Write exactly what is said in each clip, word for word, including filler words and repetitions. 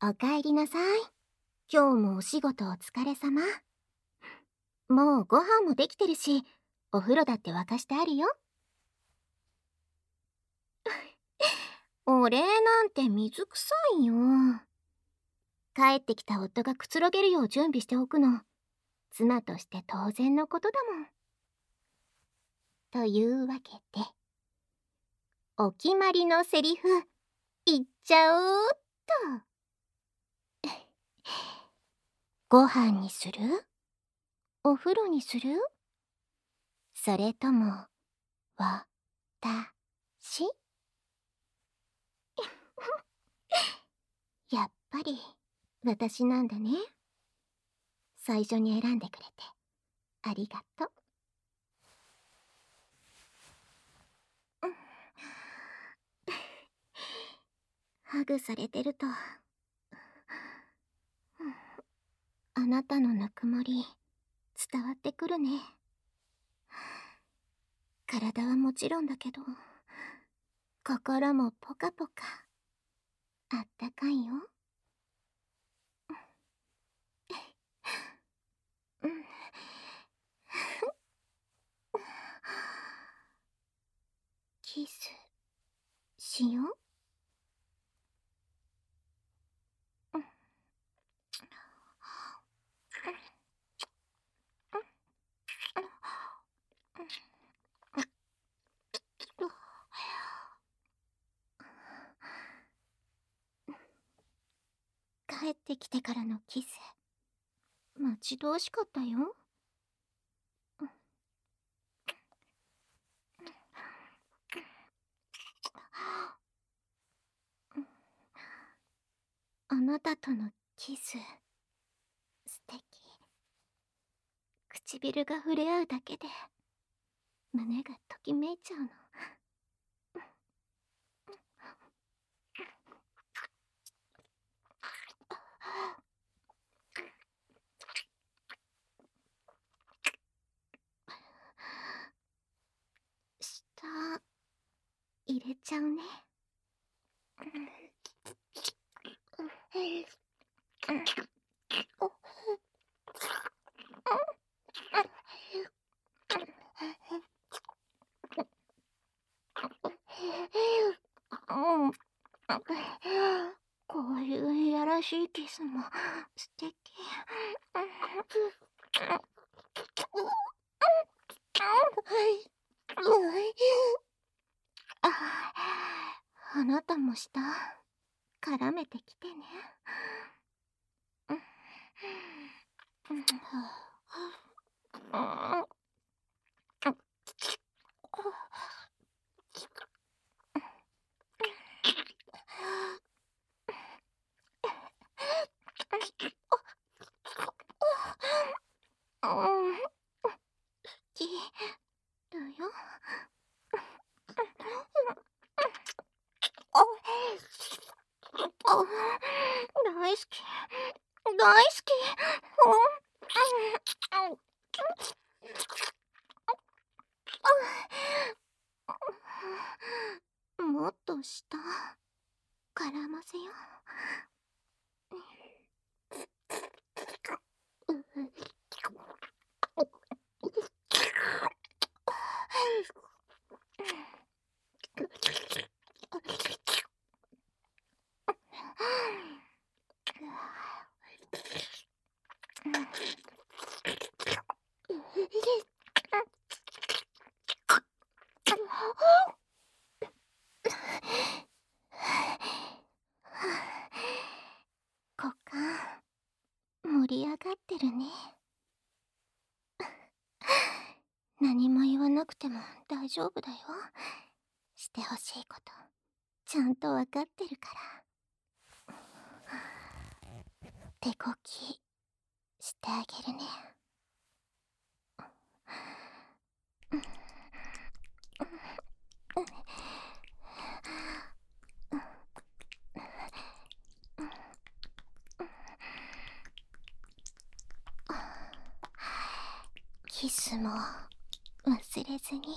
おかえりなさい。今日もお仕事お疲れ様。もうご飯もできてるし、お風呂だって沸かしてあるよ。お礼なんて水臭いよ。帰ってきた夫がくつろげるよう準備しておくの、妻として当然のことだもん。というわけで、お決まりのセリフ、言っちゃおうっと。ご飯にする？お風呂にする？それとも、わ、た、し？やっぱり、私なんだね。最初に選んでくれて、ありがとう。ハグされてると、あなたのぬくもり、伝わってくるね。体はもちろんだけど、心もポカポカ、あったかいよ。うん。キス、しよう？帰ってきてからのキス、待ち遠しかったよ。あなたとのキス、素敵。唇が触れ合うだけで、胸がときめいちゃうの。舌、入れちゃうね。うん。こういういやらしいキスも素敵。あなたも舌絡めてきてね。きだよ。大好き、大好き。もっと下絡ませよ股間盛り上がってるね。何も言わなくても大丈夫だよ。してほしいことちゃんとわかってるから。手こきしてあげるね。キスも忘れずに。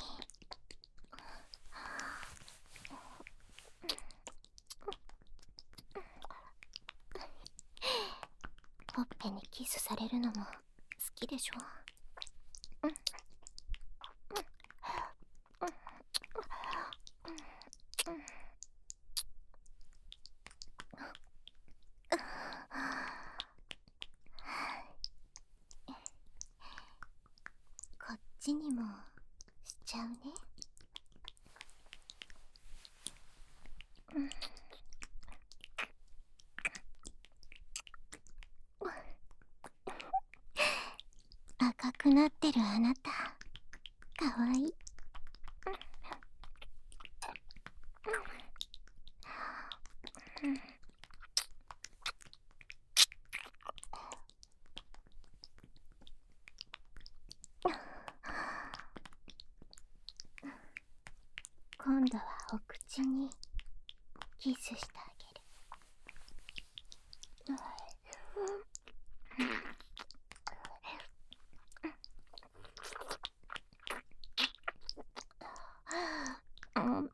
ほっぺにキスされるのも好きでしょ。うんこっちにもしちゃうね。うん赤くなってるあなた、かわいい。今度はお口にキスしてあげる。うん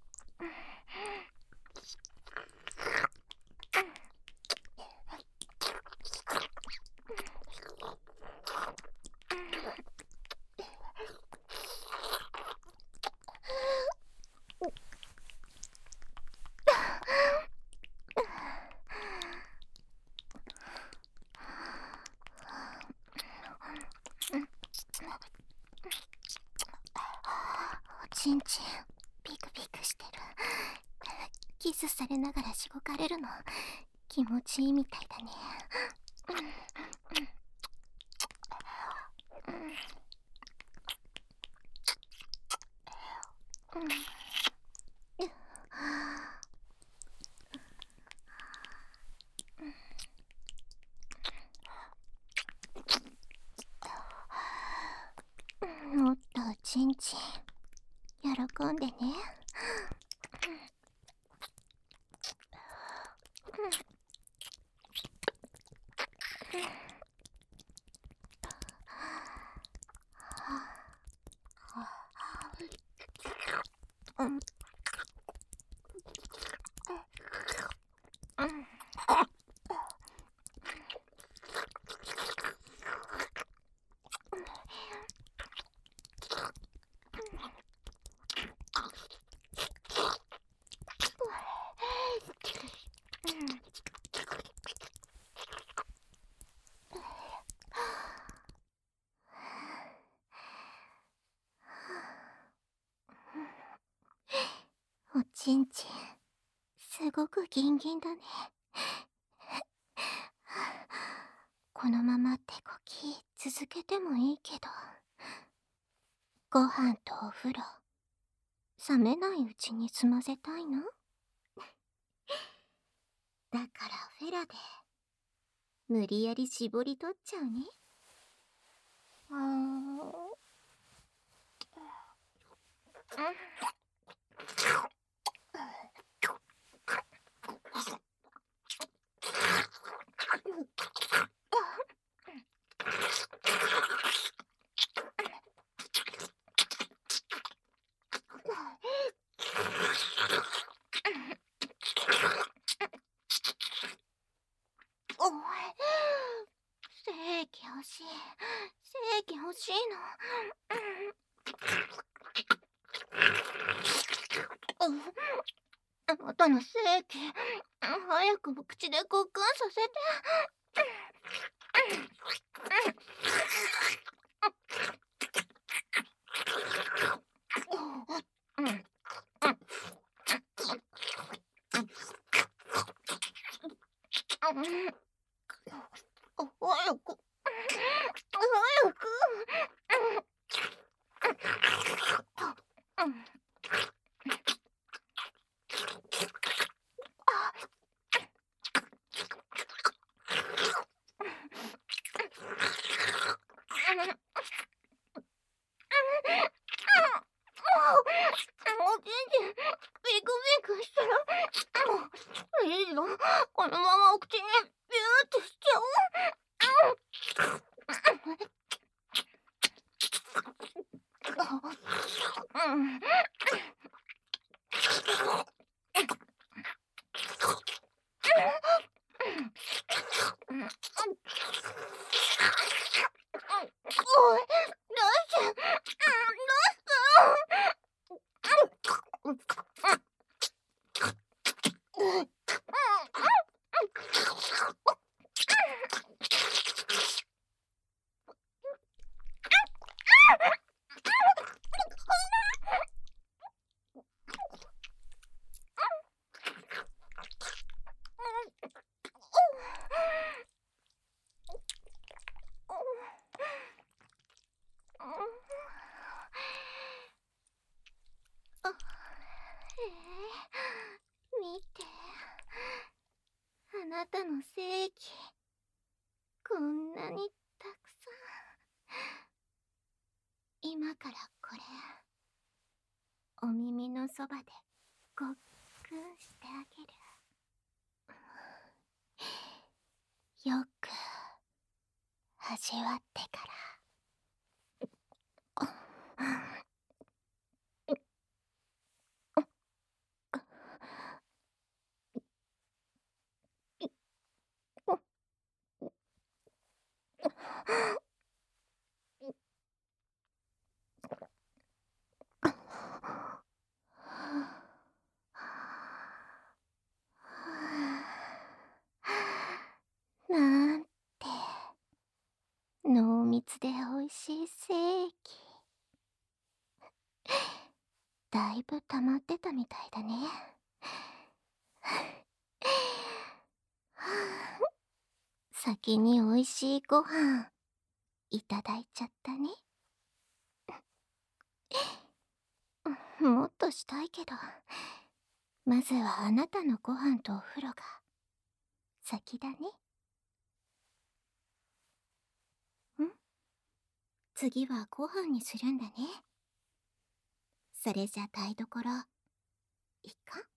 おちんちんピクピクしてる。キスされながらしごかれるの気持ちいいみたいだね。もっとおちんちん喜んでね。うんうんおちんちんすごくギンギンだね。このまま手こき続けてもいいけど、ご飯とお風呂冷めないうちに済ませたいな。だからフェラで無理やり絞り取っちゃうね。あーおい、正規欲しい。正規欲しいの。うん、あなたの正規、早く口でごっくんさせて。早く、早く。おちんちんビクビクしたらいいの？このままお口にビューってしちゃおう。うんからこれ、お耳のそばでごっくんしてあげる。よく味わってから。なんて濃密で美味しい精液。だいぶ溜まってたみたいだね。先に美味しいご飯いただいちゃったね。もっとしたいけど、まずはあなたのご飯とお風呂が先だね。ん？次はご飯にするんだね。それじゃ台所、いか？